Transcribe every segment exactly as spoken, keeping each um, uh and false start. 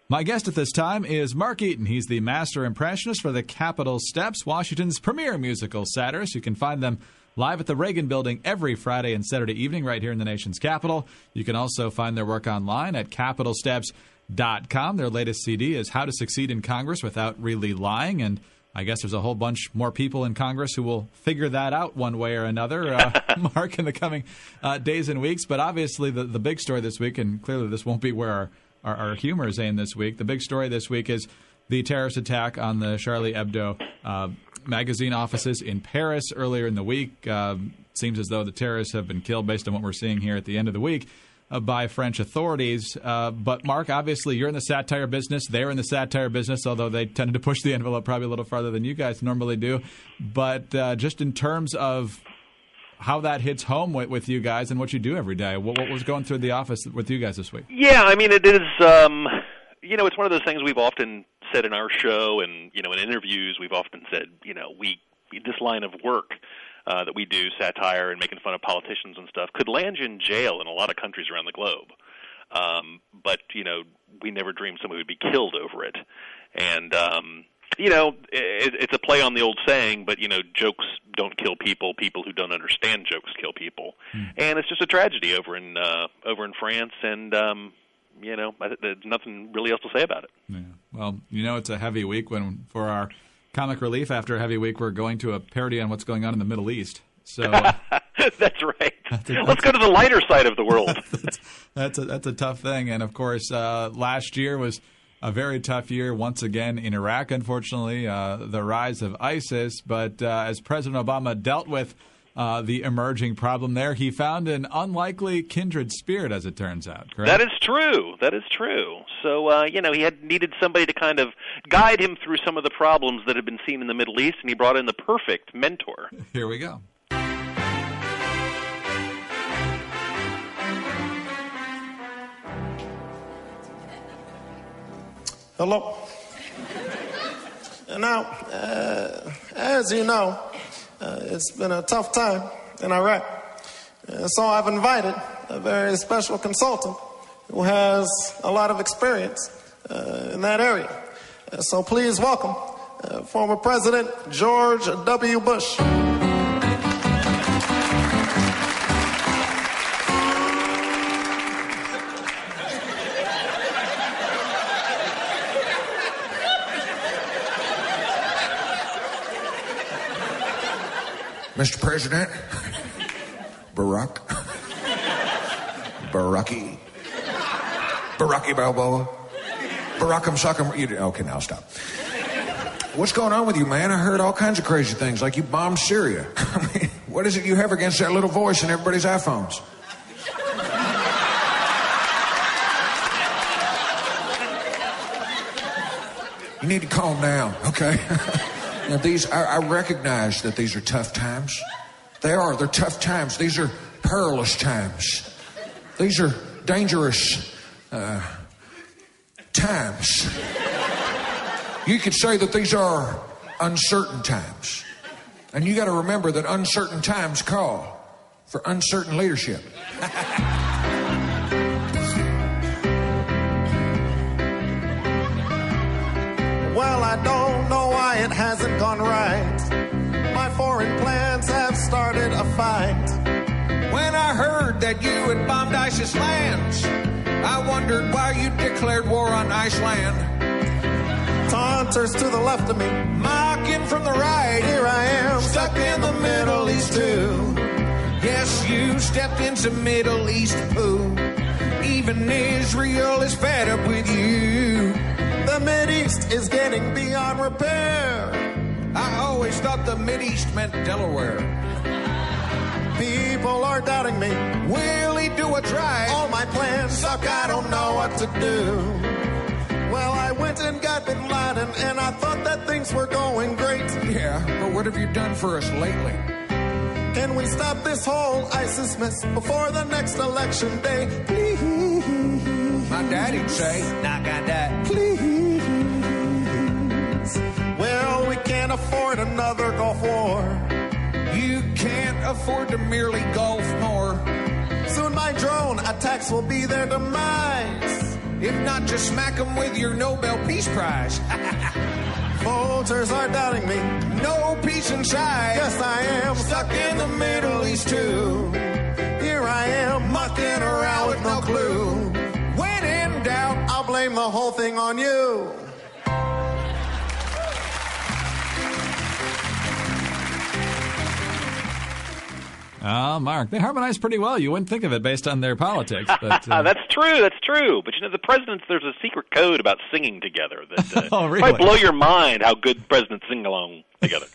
My guest at this time is Mark Eaton. He's the master impressionist for the Capitol Steps, Washington's premier musical satirist. You can find them live at the Reagan Building every Friday and Saturday evening right here in the nation's capital. You can also find their work online at capitol steps dot com. Their latest C D is How to Succeed in Congress Without Really Lying, and I guess there's a whole bunch more people in Congress who will figure that out one way or another, uh, Mark, in the coming uh, days and weeks. But obviously the, the big story this week, and clearly this won't be where our Our, our humor is aimed this week. The big story this week is the terrorist attack on the Charlie Hebdo uh, magazine offices in Paris earlier in the week. Uh, seems as though the terrorists have been killed, based on what we're seeing here at the end of the week, uh, by French authorities. Uh, but, Mark, obviously you're in the satire business. They're in the satire business, although they tended to push the envelope probably a little farther than you guys normally do. But uh, just in terms of how that hits home with, with you guys and what you do every day. What, what was going through the office with you guys this week? Yeah, I mean, it is, um, you know, it's one of those things we've often said in our show and, you know, in interviews we've often said, you know, we this line of work uh, that we do, satire and making fun of politicians and stuff, could land you in jail in a lot of countries around the globe. Um, but, you know, we never dreamed somebody would be killed over it. And, um You know, it, it's a play on the old saying, but, you know, jokes don't kill people. People who don't understand jokes kill people. Mm. And it's just a tragedy over in uh, over in France, and, um, you know, there's nothing really else to say about it. Yeah. Well, you know, it's a heavy week when, for our comic relief after a heavy week, we're going to a parody on what's going on in the Middle East. So That's right. That's a, Let's go to the lighter side of the world. that's, that's, a, that's a tough thing. And, of course, uh, last year was a very tough year once again in Iraq, unfortunately, uh, the rise of ISIS. But uh, as President Obama dealt with uh, the emerging problem there, he found an unlikely kindred spirit, as it turns out, correct? That is true. That is true. So, uh, you know, he had needed somebody to kind of guide him through some of the problems that had been seen in the Middle East, and he brought in the perfect mentor. Here we go. Hello. And now, uh, as you know, uh, it's been a tough time in Iraq. Uh, so I've invited a very special consultant who has a lot of experience uh, in that area. Uh, so please welcome uh, former President George W. Bush. Mister President, Barack, Baraki, Baraki Balboa, Barack'em Sock'em. You, okay, now stop. What's going on with you, man? I heard all kinds of crazy things, like you bombed Syria. I mean, what is it you have against that little voice in everybody's iPhones? You need to calm down, okay? Now, these, I, I recognize that these are tough times. They are. They're tough times. These are perilous times. These are dangerous uh, times. You could say that these are uncertain times. And you got to remember that uncertain times call for uncertain leadership. Well, I don't know why it hasn't gone right. My foreign plans have started a fight. When I heard that you had bombed ISIS lands, I wondered why you declared war on Iceland. Taunters to the left of me, mocking from the right. Here I am, stuck in the Middle East too. Yes, you stepped into Middle East poo. Even Israel is fed up with you. The Mideast is getting beyond repair. I always thought the Mideast meant Delaware. People are doubting me. Will he do what's right? All my plans suck, I don't know what to do. Well, I went and got Bin Laden, and I thought that things were going great. Yeah, but what have you done for us lately? Can we stop this whole ISIS mess before the next election day? Please. My daddy'd say, knock on that. Please. Well, we can't afford another Gulf War. You can't afford to merely golf more. Soon my drone attacks will be their demise. If not, just smack them with your Nobel Peace Prize. Voters are doubting me. No peace inside. Yes, I am Stuck in the Middle East too. Here I am, mucking around with no clue. When in doubt, I'll blame the whole thing on you. Oh, Mark, they harmonize pretty well. You wouldn't think of it based on their politics. But, uh... that's true, that's true. But, you know, the presidents, there's a secret code about singing together that uh, oh, really? might blow your mind how good presidents sing along together.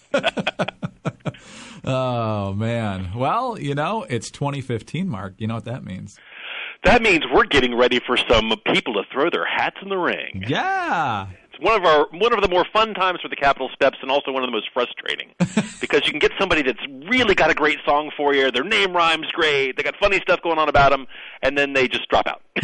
Oh, man. Well, you know, it's twenty fifteen, Mark. You know what that means. That means we're getting ready for some people to throw their hats in the ring. Yeah. It's one of our one of the more fun times for the Capitol Steps, and also one of the most frustrating, because you can get somebody that's really got a great song for you. Their name rhymes great. They got funny stuff going on about them, and then they just drop out,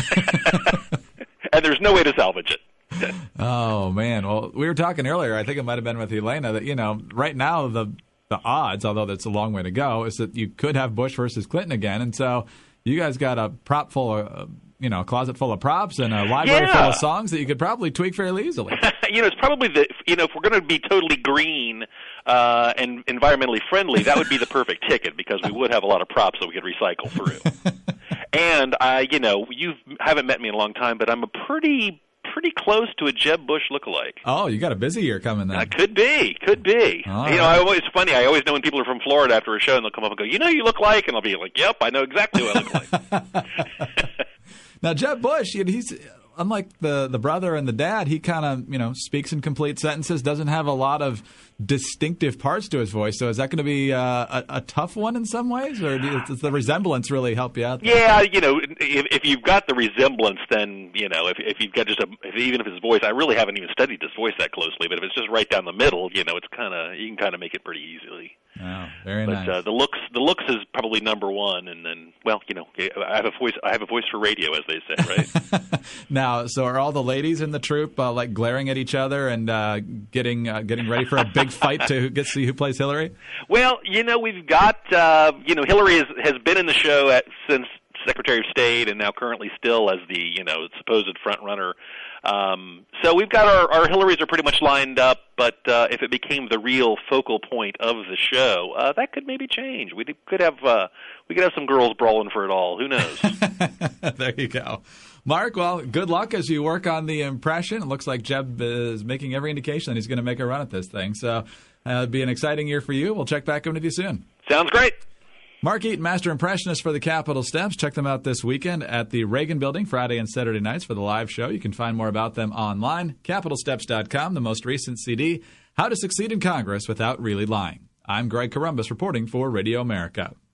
and there's no way to salvage it. Oh man. Well, we were talking earlier. I think it might have been with Elena that you know right now the the odds, although that's a long way to go, is that you could have Bush versus Clinton again, and so you guys got a prop full of. Uh, you know, a closet full of props and a library yeah. full of songs that you could probably tweak fairly easily. You know, it's probably the, you know, if we're going to be totally green uh, and environmentally friendly, that would be the perfect ticket, because we would have a lot of props that we could recycle through. And I, you know, you haven't met me in a long time, but I'm a pretty, pretty close to a Jeb Bush lookalike. Oh, you got a busy year coming then. Uh, could be, could be. All you know, right. I always funny. I always know when people are from Florida after a show, and they'll come up and go, "You know, you look like," and I'll be like, "Yep, I know exactly who I look like." Now, Jeb Bush, he's unlike the, the brother and the dad. He kind of, you know, speaks in complete sentences, doesn't have a lot of distinctive parts to his voice. So is that going to be uh, a, a tough one in some ways, or does the resemblance really help you out there? Yeah, you know, if, if you've got the resemblance, then, you know, if, if you've got just a, if, even if his voice, I really haven't even studied his voice that closely, but if it's just right down the middle, you know, it's kind of, you can kind of make it pretty easily. Oh, very but, nice. But uh, the looks, the looks is probably number one, and then, well, you know, I have a voice. I have a voice for radio, as they say, right? Now, so are all the ladies in the troupe uh, like glaring at each other and uh, getting uh, getting ready for a big fight to get see who plays Hillary? Well, you know, we've got, uh, you know, Hillary has, has been in the show at, since Secretary of State, and now currently still as the, you know, supposed front runner. Um, so we've got our, our Hillarys are pretty much lined up, but uh, if it became the real focal point of the show, uh, that could maybe change. We could have uh, we could have some girls brawling for it all. Who knows? There you go. Mark, well, good luck as you work on the impression. It looks like Jeb is making every indication that he's going to make a run at this thing. So uh, it'll be an exciting year for you. We'll check back in with you soon. Sounds great. Mark Eaton, Master Impressionist for the Capitol Steps. Check them out this weekend at the Reagan Building, Friday and Saturday nights for the live show. You can find more about them online, capitol steps dot com, the most recent C D, How to Succeed in Congress Without Really Lying. I'm Greg Columbus reporting for Radio America.